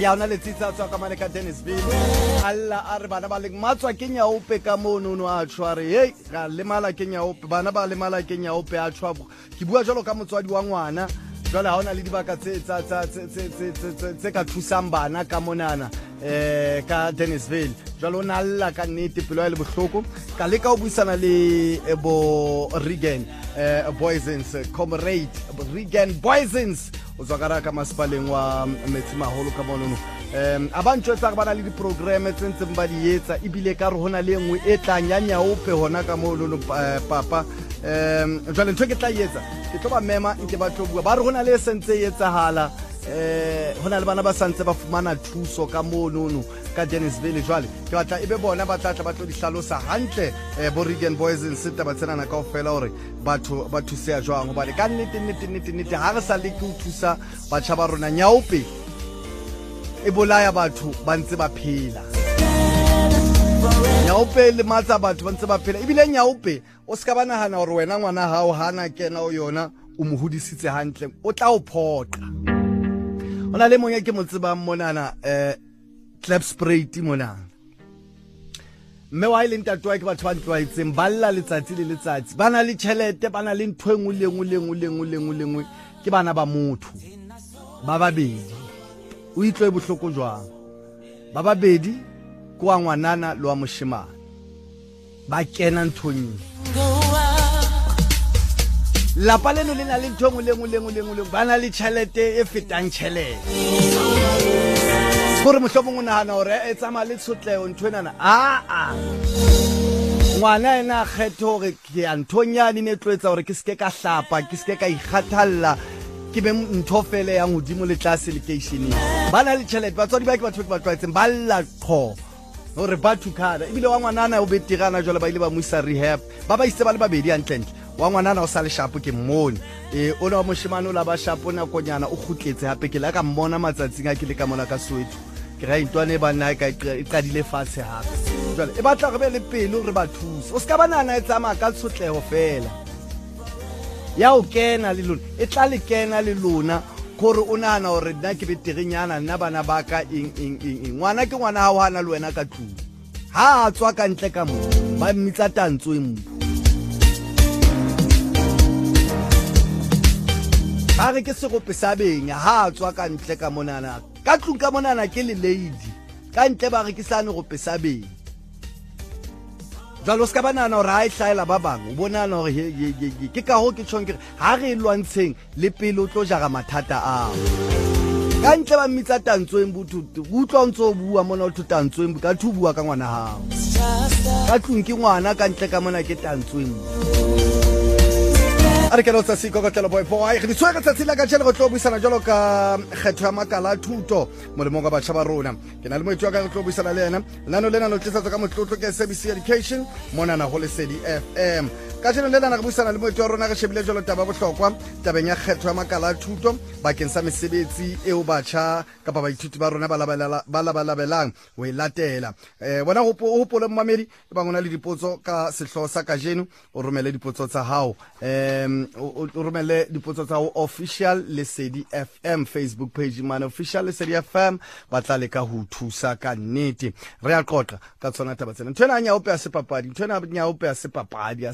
ya ona le tsitsa tswa ka mane ka Dennisville alla a re bana ba le matswa ke Nyaope ka mono no a tshware hey ga le mala ke Nyaope bana ba le mala ke Nyaope a tshwa ke bua jalo ka motswadi wa ngwana jwale ha ona le dibaka tse ka thusang bana ka monana ka Dennisville jwalo na alla ka nnete pelo ya le bohloko ka le ka o buisana le bo Regan Boysens comrade Regan Boysens o tswakara ka masipaleng wa Metsimaholo ka mono abantu tsa bana le di program tse ntseng ba di etsa ibile ka re hona le engwe e tlang ya Nyaope hona ka mono papa jwale ntho ke tla etsa ke tlo ba mema nke ba tlo bua ba re hona le sentse etsahala hona le bana ba santse ba fumana thuso ka mono ka Dennisville jwale ke batla ebe bona ba tla ba tlo di hlalosa hantle bo Regan Boys in sita ba tsena na kaofela hore batho ba thusea jwang hobane ka nnete ha re sa le ke o thusa batjha ba rona Nyaope e bolaya batho ba ntse ba phela Nyaope le matsa batho ba ntse ba phela ebile Nyaope o ska ba nahana hore wena ngwana hao hana kena o yona o mo hodisitse hantle o tla o phoqa ona le mongwe ke motseba monana Klapspruit monana mme wa ile ntatwa ke batho ba ntwaitseng balla letsatsi le letsatsi bana le tšhelete bana le ntho engwe le engwe ke bana ba motho ba babedi o itlwe bohloko jwang ba babedi ko wa ngwanana lo wa moshimane ba kena nthong lapa leno le na le ntho engwe le engwe bana le tšhelete e fetang tšhelete gore mohlomong o nahana hore e tsamaya le tshotleo nthwenana ngwana ena a kgethe hore ke ya nthonyane ne tloetsa hore ke seke ka hlapa ke seke ka ikgathalla ke be ntho fele ya modimo le tlase locationeng ba na le tšhelete batswadi ba ke batho ba tlwaetseng ba lla qho hore ba thukana ebile wa ngwanana o betirana jwale ba ile ba mo isa rehab ba ba itse ba le babedi antlentle wa ngwanana o sa le shapo ke mmone o na wa moshimane o la ba shapo nakonyana o khutletse hape ke la ka mmona matsatsing a ke le ka mona ka Soweto ke ra intwane ba nna ka qadile fatshe hape jwale e batla re be le pelo re ba thusa o ska banana e tsamaya ka tshotlego fela ya o kena le lona e tla le kena le lona gore o nahana hore nna ke beterenyana nna bana ba ka ngwana ke ngwana hao hana le wena ka tlung ha a tswa ka ntle ka mo ba mmitsa tantswe mpo ba re ke segope sa benya ha a tswa ka ntle ka monana ka tlung ka monana ke le lady ka ntle ba re ke sane go pesa benya jalo ska banana hore ha e hlaela ba bang o bonana hore ke ka ho ke tshong ke ha re lwantsheng le pele o tlo jaga mathata ao ka ntle ba mmitsa tantsweng bothutu utlwa o ntso bua mona o thutantsweng ka thu bua ka ngwana hao ka tlung ke ngwana ka ntle ka mona ke tantsweng a re ke lotsa siko ka tela boy re di tsweka tsatsila ka tshela go tlo buisana jalo ka kgetho ya makala a thuto molemo ga batjha ba rona ke na le moitwa ka go tlo buisana le yena lano lena lo tletsa ka motlotlo ke SABC Education mona na go Lesedi FM ka tshela le lana go buisana le moitwa rona ga shebile jalo taba bohlokwa tabeng ya kgetho ya makala a thuto bakeng sa mesebetsi eo batjha ka ba baithuti ba rona ba labalabelang o e latela bona hopola mmamedi ba ngona le dipotso ka sehloho sa kajeno o romele dipotso tsa hao o romele dipotso tsa official Lesedi FM Facebook page mana official Lesedi FM ba tla le ka ho thusa ka nnete re a qoqa ka tsona taba tsena ntwena Nyaope a sepapadi ntwena Nyaope a sepapadi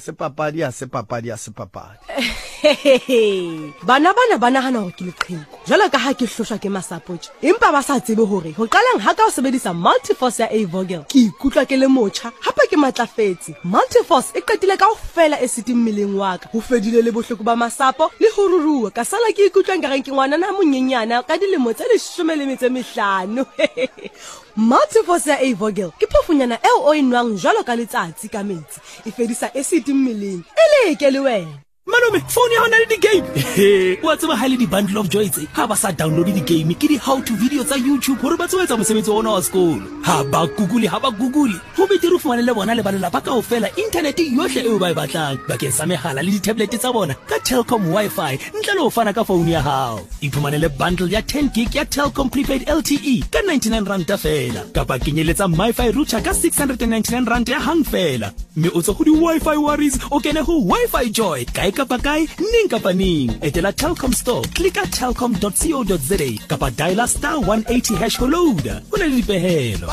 bana hana hore ke leqheko jwale ka ha ke hloshwa ke masapotje empa ba sa tsebe hore ho qalang ha ka o sebedisa Multiforce ya A-Vogel ke ikutlwa ke le motjha hape ke matlafetse Multiforce e qetile ka ho fela e siting mmeleng wa ka ho fedile le bohloko ba masapo le ho rurua ka sala ke ikutlwa nka ke ngwana na monyenyana ka dilemo tse 15 Multiforce ya A-Vogel ke phofunyana eo o inwang jwalo ka letsatsi ka metsi e fedisa acid mmeleng eleke le wena Malome, phone ya hona le di-game. Wa tseba ha le di-bundle of joy tse ha ba sa download di-game ke di-how-to video tsa YouTube hore ba tswetsa mosebetsi ona wa sekolo. Ha ba google ho betere o fumane le bona le ba lelapa kaofela internet yohle eo ba e batlang bakeng sa mehala le di-tablet tsa bona ka Telkom Wi-Fi ntle le ho fana ka phone ya hao. Iphumanele bundle ya 10 gig ya Telkom prepaid LTE ka 99 rand fela kapa kenyeletsa MiFi router ka 699 rand ya hang fela mme o tso go di-Wi-Fi worries o kene ho Wi-Fi Joy ka kapa kae ning kapa ning etela Telkom store click telkom.co.za kapa dial *180# ho load una le dipehelo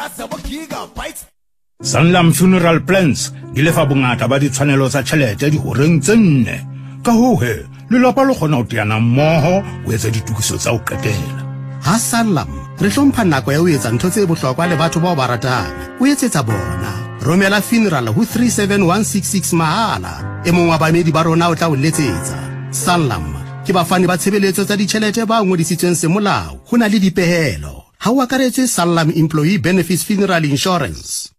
Sanlam Funeral Plans di lefa bongata ba ditshwanelo tsa tšhelete di horeng tse 4 ka ho he lelapa le kgona ho teana mmoho ho etsa ditukiso tsa ho qetela ha Sanlam re hlompha nako ya ho etsa ntho tse bohlokwa le batho bao ba ratang o etsetsa bona romela funeral ho 37166 mahala e mong wa bamedi ba rona o tla o letsetsa Sanlam ke bafani ba tshebeletso tsa ditjhelete ba ngodisitsweng semolao ho na le dipehelo ha o akaretse Sanlam Employee Benefits Funeral Insurance.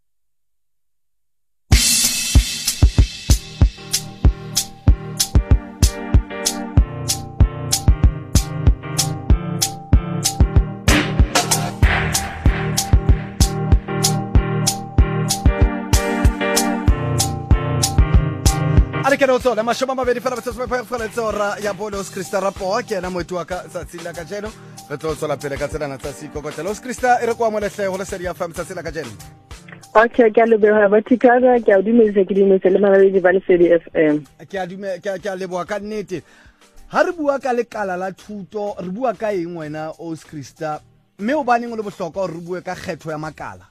ke no tsona mashoma mabedi fela batho ba fa letsora ya Bolos Krista Rapo ke na moetu wa ka tsatsila ka jeno re tlo tsola pele ka tsena tsa sikokotelo Krista e re kwa mo lehle go le seria fa tsatsila ka jeno okay ke a leboha bathikana ke a dumedisa ke dumedisa le maledi ba le FM ke a leboha ka nnete ha re bua ka lekala la thuto re bua ka eng wena o Krista mme o baneng le bohlokwa re bue ka kgetho ya makala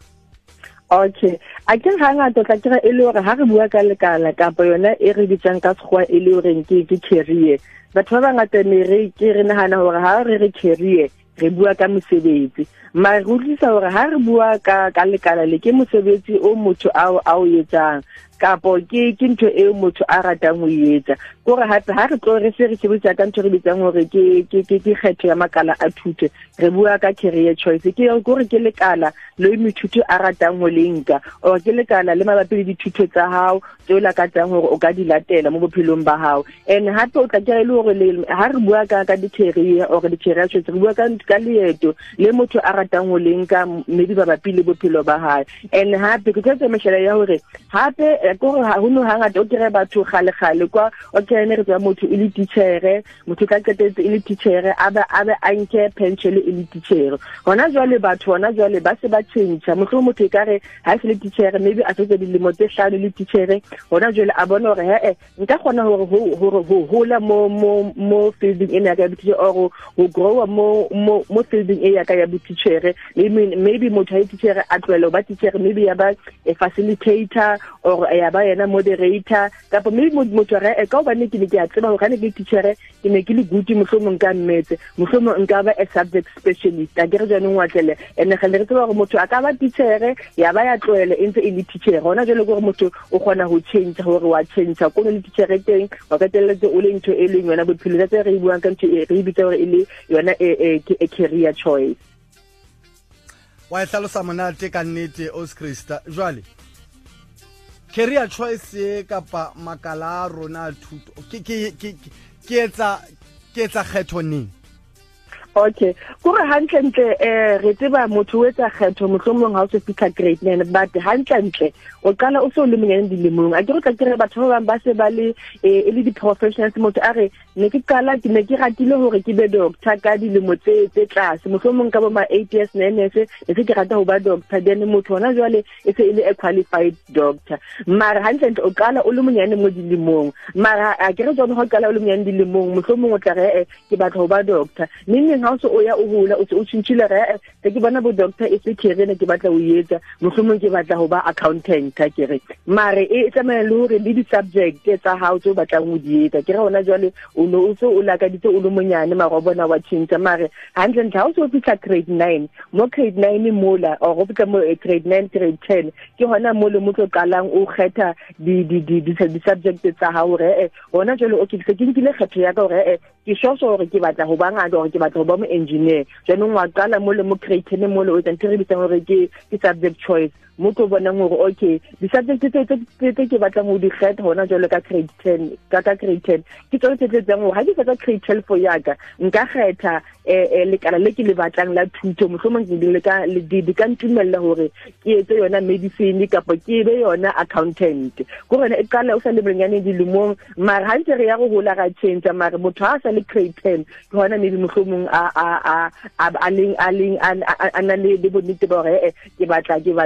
okay a ke hanga to tla kira e le hore ha re bua ka lekala kapa yona e re bitsang ka sekgwa e le hore ke career batho ba bangata ne re ke re nahana hore ha re career re bua ka mosebetsi ma re utlwisa hore ha re bua ka lekala le ke mosebetsi o motho a o etsang kapo ke ntho e motho a ratang ho etsa gore hape ha re tlo re se re sebetsa ka ntho re bitsang hore ke kgetho ya makala a thuto re bua ka career choice ke gore ke lekala le mithuto a ratang ho lenka o ke lekala le mabapi le dithuto tsa hao tse la ka tsang hore o ka di latela mo bophelong ba hao and hape o tla ke le hore ha re bua ka di-career or di-career choice re bua ka leeto le motho a ratang ho lenka maybe mabapi le bophelo ba hae and hape ke tsetsa meshela ya hore hape gore ha ho no hangata o kire batho gale kwa o kene re tsa motho ile teacher motho ka qetetse ile teacher aba a nke pension ile teacher hona jwale batho hona jwale ba se ba tshentsa motho e kare ha se le teacher maybe a setse dilemo tse 5 le teacher hona jwale a bona hore nka kgona hore ho hola mo fielding ena ka teacher or ho grow mo fielding e ya ka ya teacher maybe motho ha teacher a tlwela ba teacher maybe ya ba a facilitator or ya ba yena moderator kapa maybe motho re ka ba ne ke a tseba hore ne ke teacher ke ne ke le good mohlomong ka mmetse mohlomong nka ba a subject specialist a ke re jana ngwatlele ene ga le re tseba gore motho a ka ba teacher ya ba ya tlwele ntse e le teacher hona jwale gore motho o kgona ho change hore wa change ko le teacher teng wa ka telletse o le ntho e leng yona bophelo tsa re buang ka ntho e re bitsa hore e le yona a career choice wa hlalosa monate ka nnete o Krista jwale career choice kapa makala a rona thuto ke etsa kgetho neng okay gore hantle re tseba motho o etsa kgetho mohlomong ha o se fitla grade 9 but hantle o qala o so le menyane dilemong a ke re tla batho ba bang ba se ba le le di professionals motho a re ne ke qala ke ne ke ratile hore ke be doctor ka dilemo tse tlase mohlomong ka bo ma 8 years nene se ke rata ho ba doctor then motho hona jwale e se ile a qualified doctor mara hantle o qala o le menyane mo dilemong mara a ke re jona ho qala o le menyane dilemong mohlomong o tla re ke batla ho ba doctor neng ha o so o ya o hula o tshintshile re ke bona bo doctor e se career ne ke batla o etsa mohlomong ke batla ho ba accountant ka ke re mare e tsamaya le hore le di subject tsa hao tse o batlang ho di etsa ke re hona jwale o no o so o laka ditse o le monyane mara bona wa tshintsa mare hantle ha o so fitla grade 9 mo grade 9 mola o go fitla mo grade 9 grade 10 ke hona mo le motho qalang o kgetha di subject tsa hao re hona jwale o ke nkile kgetho ya ka hore ke hore ke batla ho ba ngata hore ke batla ho ba mo engineer jwanong wa qala mo le mo creating mo le o tsentse re bitsa hore ke subject choice mo go bona hore okay di subject tse ke batlang ho di kgetha hona jwale ka grade 10 ka grade 10 ke tsone tse tseng ho ha ke fetsa grade 12 for yaga nka kgetha lekala le ke le batlang la thuto mohlomong ke le ka di ka ntumella hore ke etse yona medicine kapa ke be yona accountant go rena e qala o sa le benyane dilemong mara ha ntse re ya go hola ga change mara motho ha sa le grade 10 ke hona maybe mohlomong a le bonnete ba hore ke batla go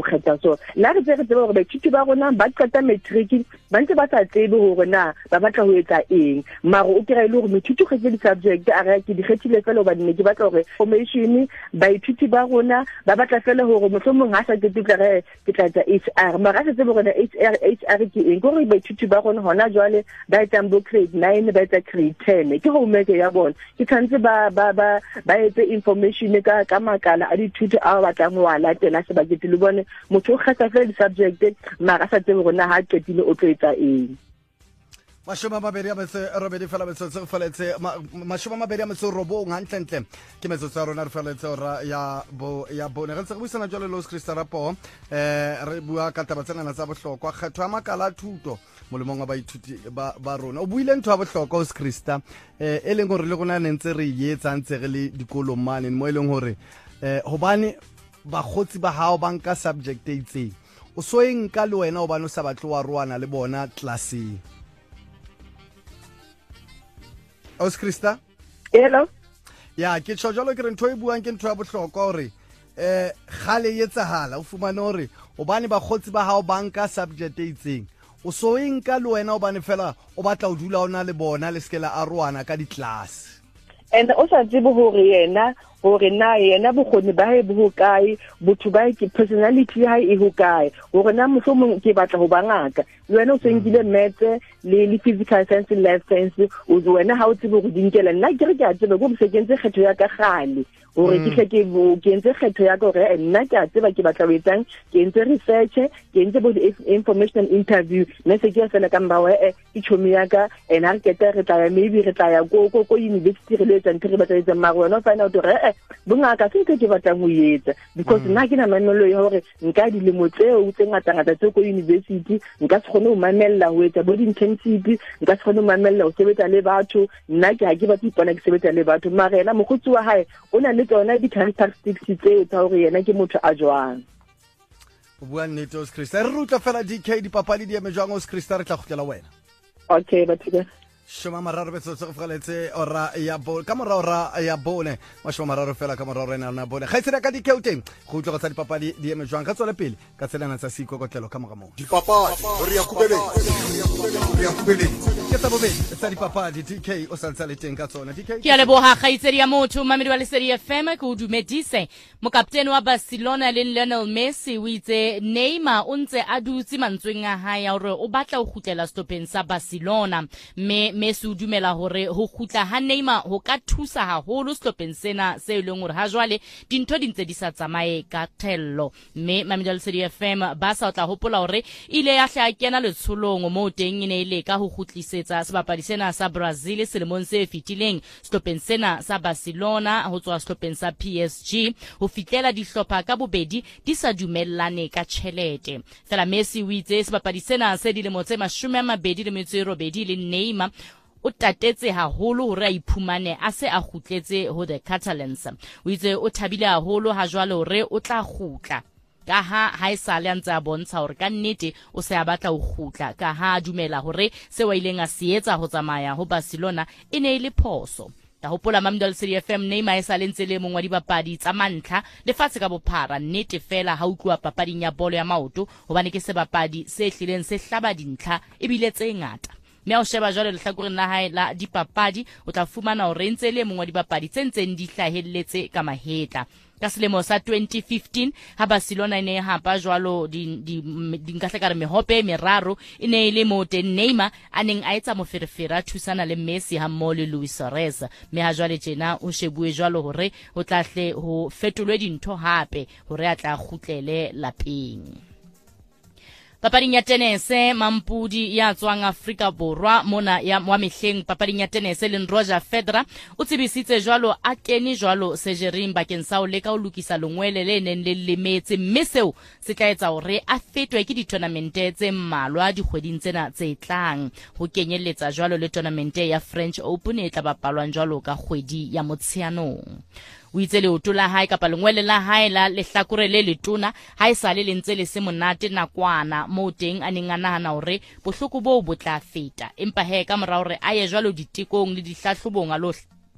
kgetha so la re tsere tsebe gore baithuti ba rona ba qeta matric ba ntse ba sa tsebe gore na ba batla ho etsa eng mara o kry le gore moithuti kgetse di-subject a re ke di kgethile fela hobane ne ke batla gore formation baithuti ba rona ba batla fela gore mohlomong ha sa ketutla re ke tla etsa HR mara se tsebe gore HR ke eng gore baithuti ba rona hona jwale ba etsang bo grade 9 ba etsa grade 10 ke homework ya bona ke tshwanetse ba etse information ka makala a dithuto a batlang ho latela se ba ketile bone motho o kgetha fela di-subject mara sa tsebe gore na ha qetile o tlo etsa eng mashome a mabedi a metso robedi fela metsotso re feletse mashome a mabedi a metso robong hantlentle ke metsotso ya rona re feletse ora ya bone re ntse re buisana jwale le Krista Rapo re bua ka taba tsena tsa bohlokwa kgetho ya makala a thuto molemong wa baithuti ba rona o buile ntho ya bohlokwa Krista e leng gore le gona ne ntse re etsa ntse re le dikolong mane mo e leng gore hobane bagotsi ba hao ba nka subject e itseng o so enka le wena o bana o sa batle wa roana le bona classeng Krista hello ya ke tsho jalo ke re ntho e buang ke ntho ya bohlokwa hore gale etsahala o fumane hore o bane ba khotsi ba hao banka subject e itseng o so enka le wena o bane fela o batla o dula ona le bona le skela a roana ka di class and o sa tsebe hore yena bokgoni ba hae bo hokae botho ba ke personality ya hae e hokae hore na mohlomong ke batla ho bangaka wena o senkile maths le physical science le life science o wena ha o tsebe go dinkela nna ke re ke a tsebe go msekentse kgetho ya ka gale hore ke entse kgetho ya ka gore nna ke a tseba ke batla ho etsang ke entse research ke entse bo information interview nna se ke fela ka mbawe ke chomi ya ka and ha ke re tla ya maybe re tla ya ko university re le etsa ntse re batla etsa mara wena o find out gore bongaka se ke batlang ho etsa because nna ke na mamelo ya hore nka dilemo tseo tse ngata tse ko university nka se kgone ho mamella ho etsa bo internship nka se kgone ho mamella ho sebetsa le batho nna ke ha ke batla ipona ke sebetsa le batho mara yena mogotsi wa hae o na le tsona di-characteristics tseo tsa hore yena ke motho a jwang o bua nnete Krista re rutla fela DK dipapadi di eme jwang Krista re tla khutlela wena okay batho shoma mararo metsotso go feletse ora ya bone ka mora ora ya bone mashoma mararo fela ka mora rena na bone ga itsena ka dikeuteng go utlwa tsa dipapadi di eme jwang ka tsole pele ka tselana tsa sikokotlelo ka moga mo dipapadi re ya kubeleng ke tsa bobedi tsa dipapadi DK o santsa le teng ka tsona DK ke a leboga ga itsedi ya motho mamedi wa Lesedi FM ke o dumedise mokaptene wa Barcelona le Lionel Messi o itse Neymar o ntse a dutse mantsweng a hae ya hore o batla ho khutlela stopeng sa Barcelona Messi o dumela hore ho khutla ha Neymar ho ka thusa haholo stopeng sena se leng hore ha jwale dintho di ntse di sa tsamaye ka thello mamedi wa Lesedi FM ba sa tla hopola hore ile ya hla kena letsholong mo teng ine ile ka ho khutlisetsa sebapadi sena sa Brazil selemong se fetileng stopeng sena sa Barcelona ho tswa stopeng sa PSG ho fitlela dihlopha ka bobedi di sa dumellane ka tjhelete fela Messi o itse sebapadi sena se dilemo tse 28 le Neymar o tatetse haholo hore a iphumane a se a khutletse ho the Catalans o itse o thabile haholo ha jwale hore o tla khutla ka ha e sale a ntse a bontsha hore ka nnete o se a batla ho khutla ka ha a dumela hore se wa ileng a sietsa ho tsamaya ho Barcelona e ne le phoso ta hopola mamedi wa Lesedi FM Neymar e sale ntse le mongwa dibapadi tsa mantlha lefatshe ka bophara nnete fela ha utlwa papading ya bolo ya maoto hobane ke sebapadi se hlileng se hlaba dintlha e bile tse ngata mme o sheba jwale lehlakoreng la hae la dipapadi o tla fumana hore ntse le mongwa dibapadi tse ntseng di hlahelletse ka mahetla ka selemo sa 2015 ha Barcelona ine hapa jwalo di nkahle ka re mehope meraro ine ile mo teng Neymar a neng a etsa moferefere a thusana le Messi ha mmoho le Luis Suarez mme ha jwale tjena o shebue jwalo hore o tlahle ho fetolwe dintho hape hore a tla khutlele lapeng papading ya tenese mampudi ya tswang Afrika Borwa mona ya wa mehleng papading ya tenese le Roger Federer o tsebisitse jwalo a kene jwalo sejering bakeng sa o leka o lokisa lengwele le neng le lemetse mme seo se tla etsa hore a fetwe ke di-tournament tse mmalwa dikgweding tsena tse tlang ho kenyelletsa jwalo le tournament ya French Open e tla bapalwang jwalo ka kgwedi ya Motsheanong o itse leoto la hae kapa lengwele la hae la lehlakore le letona ha e sale le ntse le se monate nakwana mo teng a neng a nahana hore bohloko bo tla feta empa he ka mora hore a ye jwalo ditekong le dihlahlobong a lo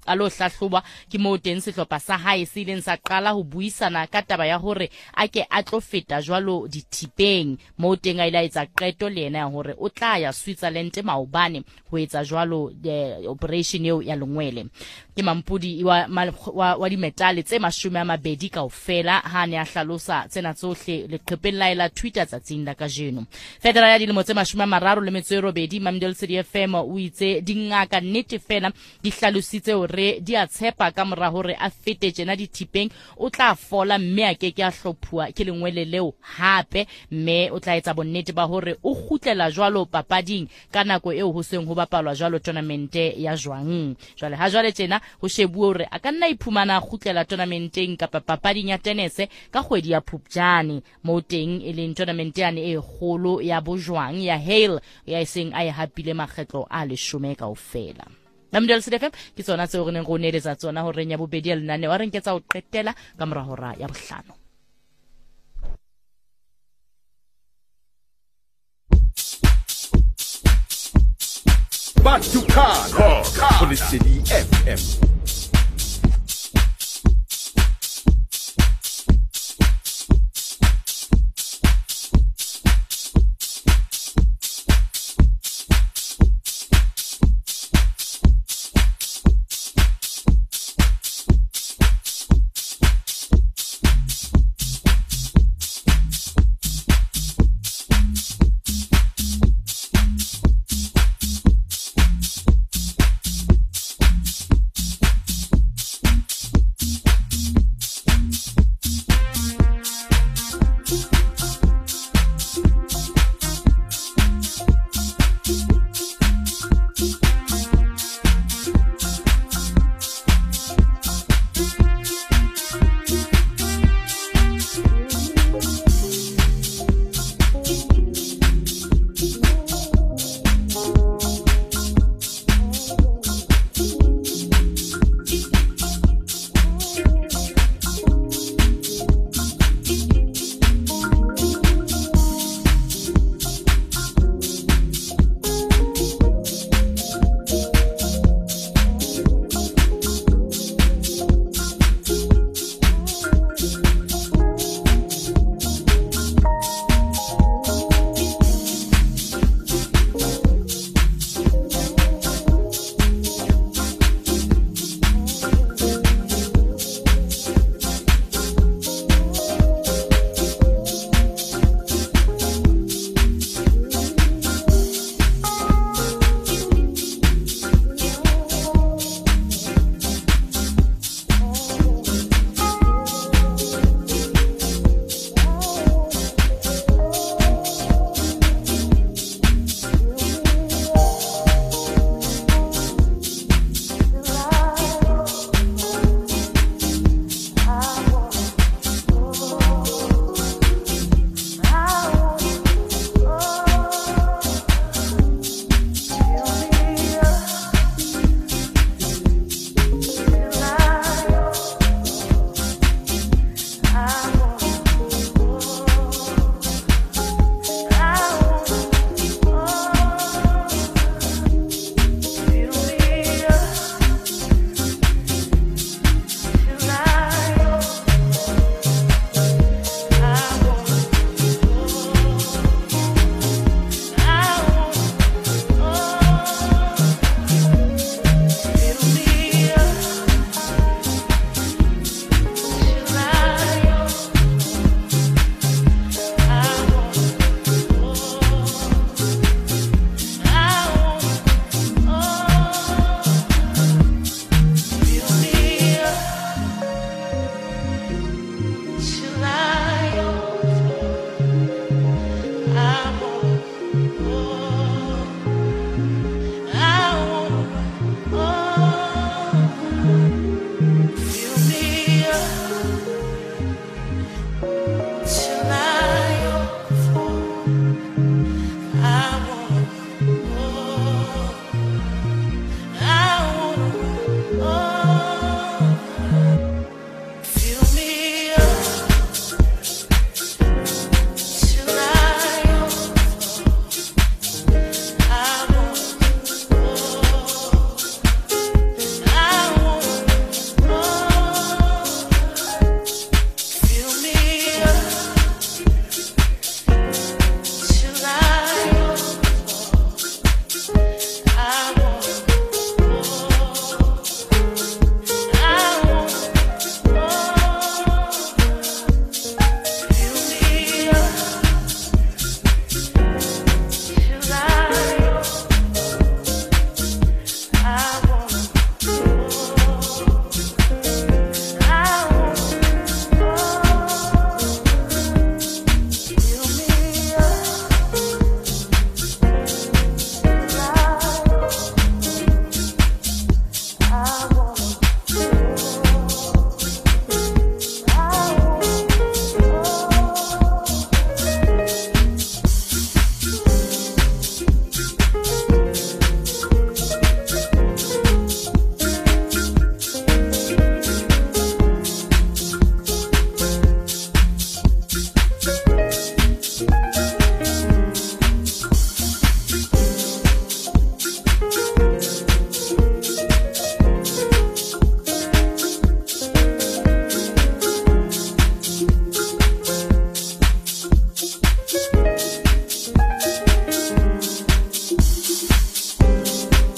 a lo hlahloba ke mo teng sehlopha sa hae se ileng sa qala ho buisana ka taba ya hore a ke a tlo feta jwalo dithipeng mo teng a ila etsa qeto le yena ya hore o tla ya Switzerland maobane ho etsa jwalo operation eo ya lengwele ke mampudi wa dimetale tse 20 kaofela ha ne a hlalosa tsena tsohle leqhepeng la ela Twitter tsatsing la kajeno. Federal ya dilemo tse 38 Mamdel City FM o itse dingaka nnete fela di hlalositse hore di a tshepa ka mora hore a fete tsena dithipeng o tla fola mme a ke a hlophuwa ke lengwele leo hape mme o tla etsa bonnete ba hore o khutlela jwalo papading ka nako eo ho seng ho bapalwa jwalo tournament ya jwang. Jwale ha jwale tjena ho shebuwa hore a ka nna iphumana khutlela tournamenteng kapa papading ya tennis ka kgwedi ya Phupjane mo teng e leng tournament yane e kgolo ya bojwang ya Hale ya iseng a hapile makgetlo a 10 kaofela. Mamdel CDFM ke tsona tseo re neng go neletsa tsona hore nya bobedi ya lenane wa re nketsa ho qetela ka mora hora ya bohlano. Back to car for the City FM.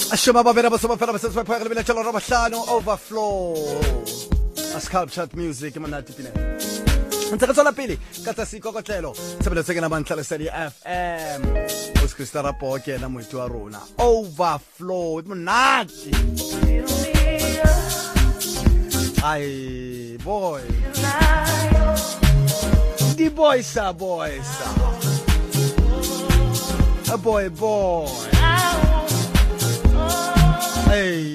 Ashoma babera basoma fela basetswa phaya le tshelo ra bahlano overflow. Sculptured music manati pina. Ntse ka tsona pele ka tsa sikokotlelo tshebeletso ke na mantla Lesedi FM. Oskrista Rapo ke na moeti wa rona. Overflow manati. Ay boy. The boys are boys. A boy. Hey.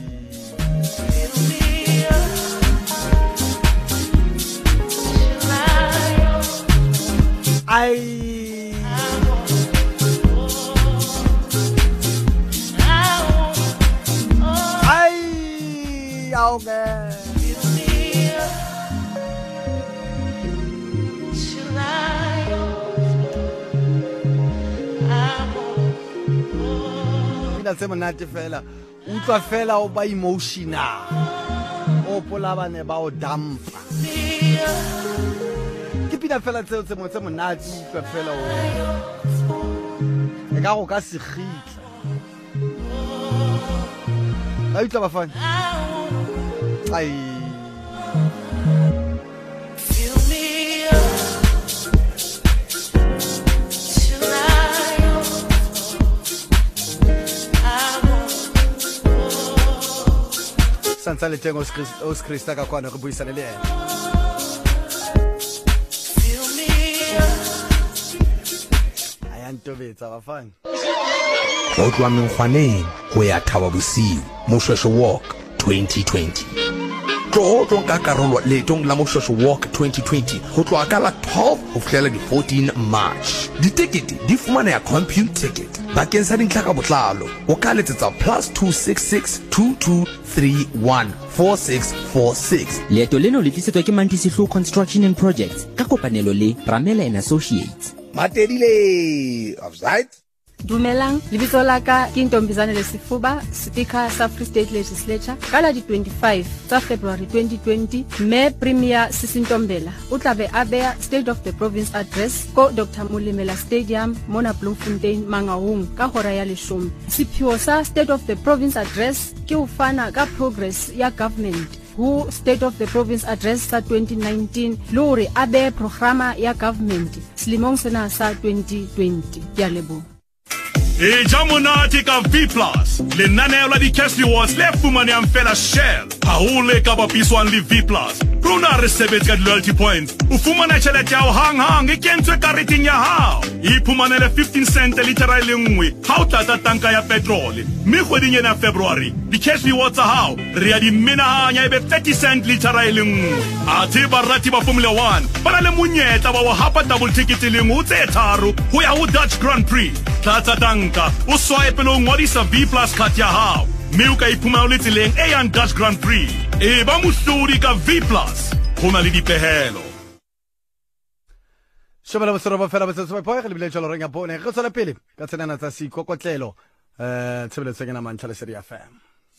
Okay. Se monate fela utlwa fela o ba emotional o pola bane ba o dampa ke pina fela tseo tse monate utlwa fela o e ka go ka segitla a utlwa bafana ai Sansa le tengo Oskrista ka kwana go buisana le ena. Ayantobetsa bafana. Go tloa Menkgwaneng go ya Thaba Bosiu Moshweshwe Walk 2020. Tlo ka karolo leetong la Moshweshwe Walk 2020 go tloa ka la 12 go fihlela di 14 March. Ditekete di fumana Compute Ticket bakeng sa dintlha ka botlalo o ka letsetsa +266 2231 4646. Leeto leno le tlisetswa ke Mantisihluo Construction and Projects ka kopanelo le Ramela and Associates. Matedile offside. Dumelang, lebitso la ka ke Ntombizane Lesifuba, Speaker sa Free State Legislature. Ka la di 25 tsa February 2020, Me Premier Sisintombela o tla be a bea State of the Province Address ko Dr. Molemela Stadium mona Bloemfontein Mangaung ka hora ya 10. Sepheo sa State of the Province Address ke ho fana ka progress ya government ho State of the Province Address sa 2019 lori abe programa ya government selemong sena sa 2020. Ke a leboha. E jamonati ka V+, lenaneo la di-cash rewards le fumaneang fela Shell ha o leka bapiswang le V+. Rona re sebetse ka di-loyalty points o fumana tjhelete ya hao hanghang e kentswe kareteng ya hao e phumanele 15 cent litera le nngwe ha o tlatsa tanka ya petrole mme kgweding ena ya February di-cash rewards tsa hao re ya di menahanya ebe 30 cent litera le nngwe a tseba rati ba Formula 1 ba na le monyetla wa ho hapa double ticket le nngwe tse tharo ho ya ho Dutch Grand Prix. Tlatsa tanka o swipe le o ngodisa V+ card ya hao mme o ka iphumana o le tseleng e yang Dutch Grand Prix e ba mohlodi ka V+. Ho na le dipehelo. Shobela bosoro ba fela batsetso ba poe le bile tsholo renga bone re tsela pele ka tsenana tsa sikokotlelo tshebeletso ke na mantla Lesedi FM.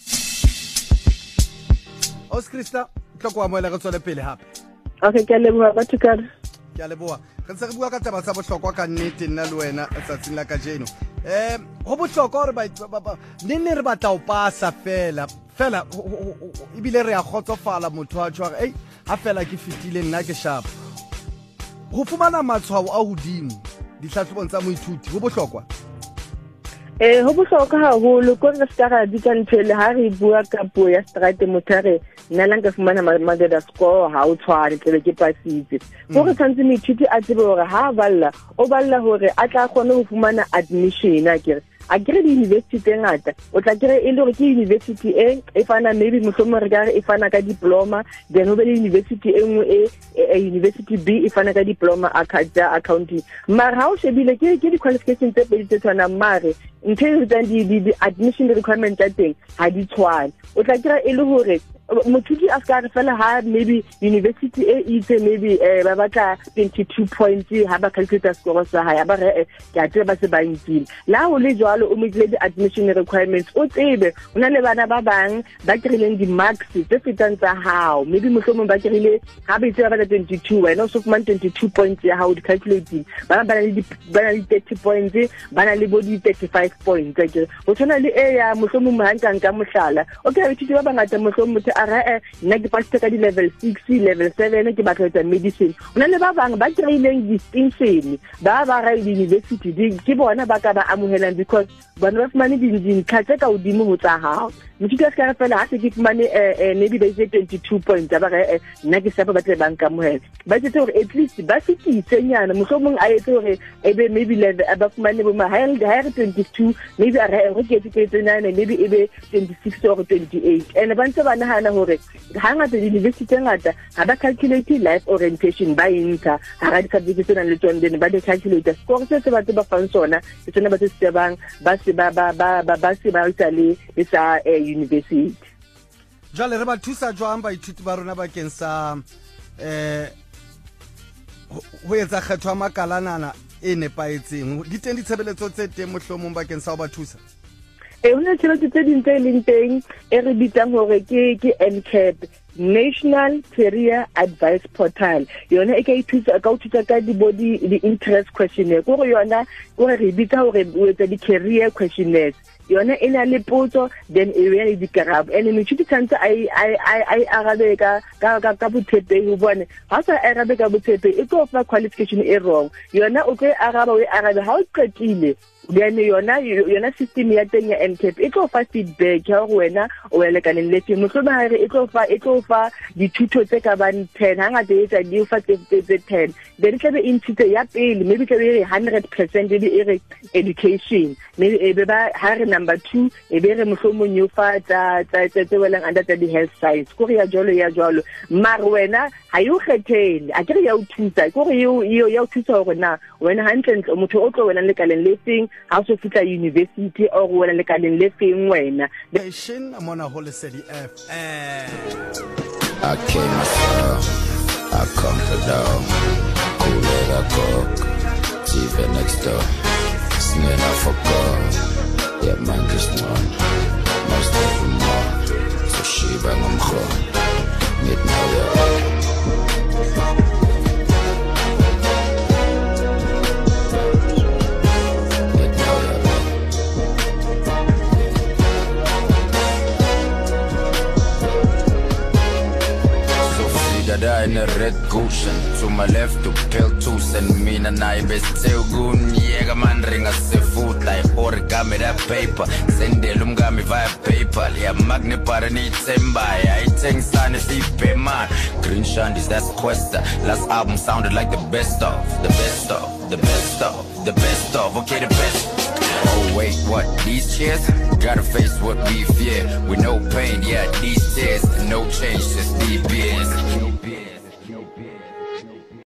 Oskrista tloko wa moela re tsela pele hape. Okay, ke leboha ba tukana. Ke a leboha re ntse re bua ka taba tsa bohlokwa ka nnete nna le wena tsatsing la kajeno ho bohlokwa hore ba nne re batla o pasa fela ibile re a khotsofala motho a tshware ha fela ke fitile nna ke sharp ho fumana matshwao a hodimo dihlahlobong tsa moithuti ho bohlokwa ho bohlokwa haholo ko re ska ra di kantlele ha re bua ka puo ya strate mothare nna lang ka fumana magada score ha o tshwane tle ke pasitse go re tshantse moithuti a tsebe hore ha balla o balla hore a tla kgone ho fumana admission a kere di university tse ngata o tla kere e le gore ke university e fana maybe mohlomong re ka re e fana ka diploma then ho be le university e nngwe university B e fana ka diploma accounting mara ha o shebile ke di-qualification tse pedi tse tshwanang mare nthe e tsang di admission requirement tsa teng ha di tshwane o tla kera e le hore mothuti a ska re fela ha maybe university itse maybe ba batla 22 points ha ba calculate score sa ha ba re ke a tseba se ba nkile la ho le jwalo o metle di admission requirements o tsebe una le bana ba bang ba krileng di marks tse fetang tsa hao maybe mohlomong ba krile ha ba itse ba 22 wena o sofman 22 points ya hao di calculating ba le 30 points ba na le body 35 points ke o tsona le ya mohlomong mohantang ka mohlala okay o tshitse ba bangata mohlomong motho ara nna ke pasitse ka di level 6 level 7 ke batla etsa medicine ona le ba bang ba krileng distinction ba ra university ke bona ba ka ba amohelang because bana ba fumane di tlhatse ka odimo ho tsa hao motho ka ska fela ha se ke fumane maybe they say 22 points ba re nna ke sepa ba tle banka mohela ba tse hore at least ba fitise nyana mohlomong a etse hore ebe maybe level ba fumane bo higher 22 maybe a re ke nane maybe ebe 26 or 28 and ba ntse ba nahana hore hanga tse university ngata ha ba calculate life orientation ba inta ha ga di subject tsena le tsone ba di calculate score se ba tse ba fang sona ke tsena ba tse sebang ba se ba itale sa university jale re ba thusa jwang ba ithuti ba rona bakeng sa ho etsa kgetho makalanana e nepaetseng di teng ditshebeletso tse teng mohlomong bakeng sa ho ba thusa una tshebetso tse ding tse leng teng e re bitsang hore ke NCAP National Career Advice Portal yona e ka ithusa ka di interest questionnaire go yona o re bitsa hore o etsa di career questionnaires yona ena le potso then e be di karabo and me tshiti tsantse ai arabe ka bothepe ho bone ha sa arabe ka bothepe e go fa qualification e wrong yona o ke araba o arabe ha o qetile then yona system ya teng ya NCAP e tlo fa feedback ya hore wena o elekaneng le teng mohlomong ha re e tlo fa dithuto tse ka bang 10 hanga tse etsa di fa 10 then tlabe intshitse ya pele maybe tlabe 100% e re education maybe e be ba ha re number 2 e be re mohlomong yo fa tsa welang under the health science go ya jolo mar wena ha yo khethele a ke ya o thusa go yo ya o thusa hore na wena hantle motho o tlo wena le kaleng le seng ha o so fitla university or wena le kaleng le feng wena shin amona ho Lesedi FM I came myself, I conquered all. Cool it I cook, TV next door. Snake I fuck up, yeah man just one. Most of them all, so she bang on home. Midnight yeah. In a red goose to my left to kill two send me na I best tell gun yega man ring a seafood like origami that paper send the lumgami via PayPal yeah magne para ni temba I think sign is ipe man green shandies that's questa last album sounded like the best of okay the best. Oh wait, what, these cheers? Gotta face what we fear. With no pain, yeah, these tears. No change, just these